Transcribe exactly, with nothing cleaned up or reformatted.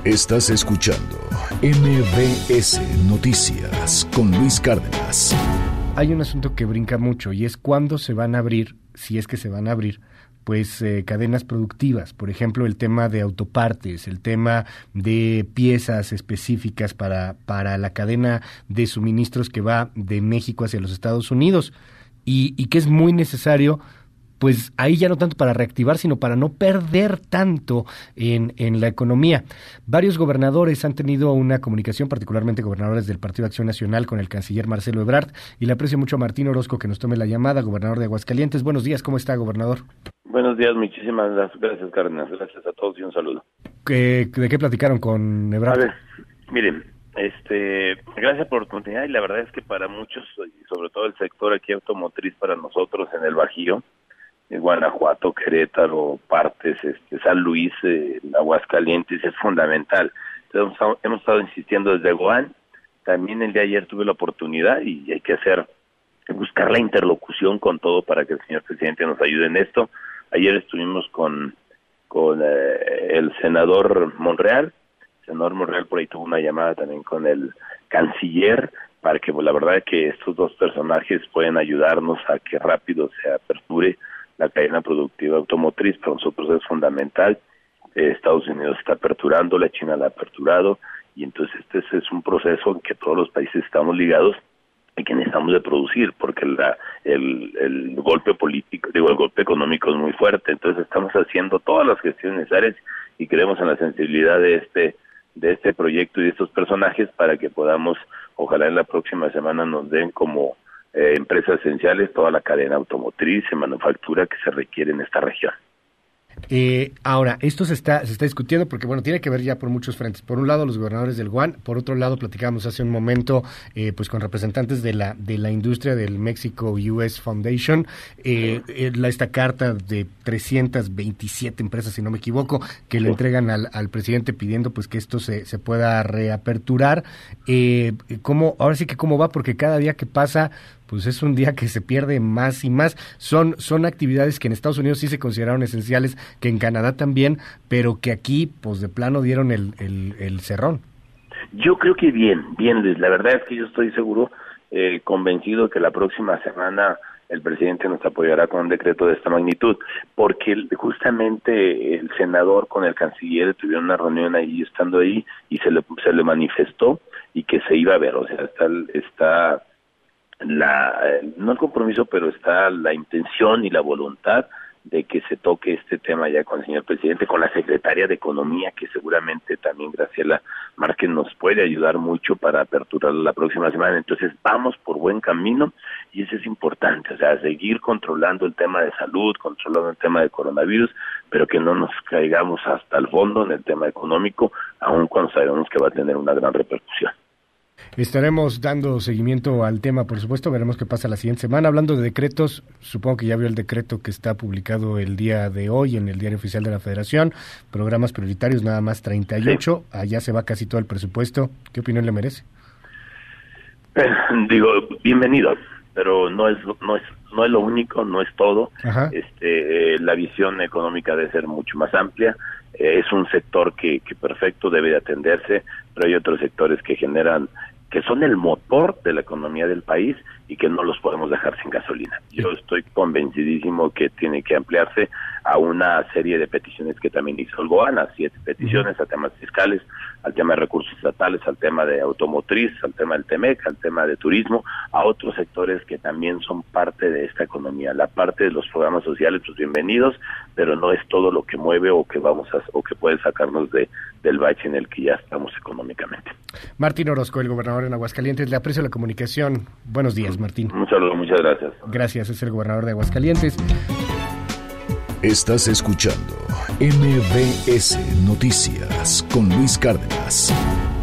Estás escuchando M B S Noticias con Luis Cárdenas. Hay un asunto que brinca mucho y es cuándo se van a abrir, si es que se van a abrir, pues eh, cadenas productivas, por ejemplo, el tema de autopartes, el tema de piezas específicas para, para la cadena de suministros que va de México hacia los Estados Unidos y, y que es muy necesario, pues ahí ya no tanto para reactivar, sino para no perder tanto en, en la economía. Varios gobernadores han tenido una comunicación, particularmente gobernadores del Partido Acción Nacional, con el canciller Marcelo Ebrard, y le aprecio mucho a Martín Orozco que nos tome la llamada, gobernador de Aguascalientes. Buenos días, ¿cómo está, gobernador? Buenos días, muchísimas gracias, Cárdenas. Gracias a todos y un saludo. ¿Qué, ¿De qué platicaron con Ebrard? A ver, miren, este, gracias por la oportunidad, y la verdad es que para muchos, y sobre todo el sector aquí automotriz, para nosotros en el Bajío, en Guanajuato, Querétaro, partes, este, San Luis, eh, Aguascalientes, es fundamental. Entonces, hemos, hemos estado insistiendo desde Goan. También el día de ayer tuve la oportunidad y hay que hacer, buscar la interlocución con todo para que el señor presidente nos ayude en esto. Ayer estuvimos con, con eh, el senador Monreal. El senador Monreal por ahí tuvo una llamada también con el canciller, para que pues, la verdad es que estos dos personajes pueden ayudarnos a que rápido se aperture la cadena productiva automotriz. Para nosotros es fundamental. eh, Estados Unidos está aperturando, la China la ha aperturado, y entonces este es un proceso en que todos los países estamos ligados y que necesitamos de producir, porque la, el, el golpe político, digo, el golpe económico es muy fuerte. Entonces estamos haciendo todas las gestiones necesarias y creemos en la sensibilidad de este de este proyecto y de estos personajes para que podamos, ojalá en la próxima semana nos den como Eh, empresas esenciales toda la cadena automotriz y manufactura que se requiere en esta región. Eh, ahora, esto se está se está discutiendo porque, bueno, tiene que ver ya por muchos frentes. Por un lado, los gobernadores del Guan, por otro lado, platicábamos hace un momento eh, pues con representantes de la de la industria del Mexico U S Foundation, eh, eh, la, esta carta de trescientas veintisiete empresas, si no me equivoco, que le entregan al, al presidente pidiendo pues que esto se, se pueda reaperturar. Eh, ¿cómo, ahora sí que cómo va? Porque cada día que pasa pues es un día que se pierde más y más. Son son actividades que en Estados Unidos sí se consideraron esenciales, que en Canadá también, pero que aquí, pues de plano dieron el, el, el cerrón. Yo creo que bien, bien, Luis. La verdad es que yo estoy seguro, eh, convencido que la próxima semana el presidente nos apoyará con un decreto de esta magnitud, porque justamente el senador con el canciller tuvieron una reunión ahí, estando ahí, y se le, se le manifestó y que se iba a ver. O sea, está... está la no el compromiso, pero está la intención y la voluntad de que se toque este tema ya con el señor presidente, con la secretaria de Economía, que seguramente también Graciela Márquez nos puede ayudar mucho para aperturar la próxima semana. Entonces vamos por buen camino y eso es importante, o sea, seguir controlando el tema de salud, controlando el tema de coronavirus, pero que no nos caigamos hasta el fondo en el tema económico, aun cuando sabemos que va a tener una gran repercusión. Estaremos dando seguimiento al tema, por supuesto, veremos qué pasa la siguiente semana. Hablando de decretos, supongo que ya vio el decreto que está publicado el día de hoy en el Diario Oficial de la Federación, programas prioritarios nada más treinta y ocho, sí. Allá se va casi todo el presupuesto. ¿Qué opinión le merece? Eh, digo, bienvenido, pero no es no es no es lo único, no es todo. Ajá. Este, eh, la visión económica debe ser mucho más amplia. Eh, es un sector que, que perfecto debe de atenderse, pero hay otros sectores que generan, que son el motor de la economía del país y que no los podemos dejar sin gasolina. Yo estoy convencidísimo que tiene que ampliarse a una serie de peticiones que también hizo el GOAN, a siete peticiones, a temas fiscales, al tema de recursos estatales, al tema de automotriz, al tema del TEMEC, al tema de turismo, a otros sectores que también son parte de esta economía. La parte de los programas sociales, pues bienvenidos, pero no es todo lo que mueve o que vamos a, o que puede sacarnos de del bache en el que ya estamos económicamente. Martín Orozco, el gobernador en Aguascalientes, le aprecio la comunicación. Buenos días, Martín. Un saludo, muchas gracias. Gracias, es el gobernador de Aguascalientes. Estás escuchando M B S Noticias con Luis Cárdenas.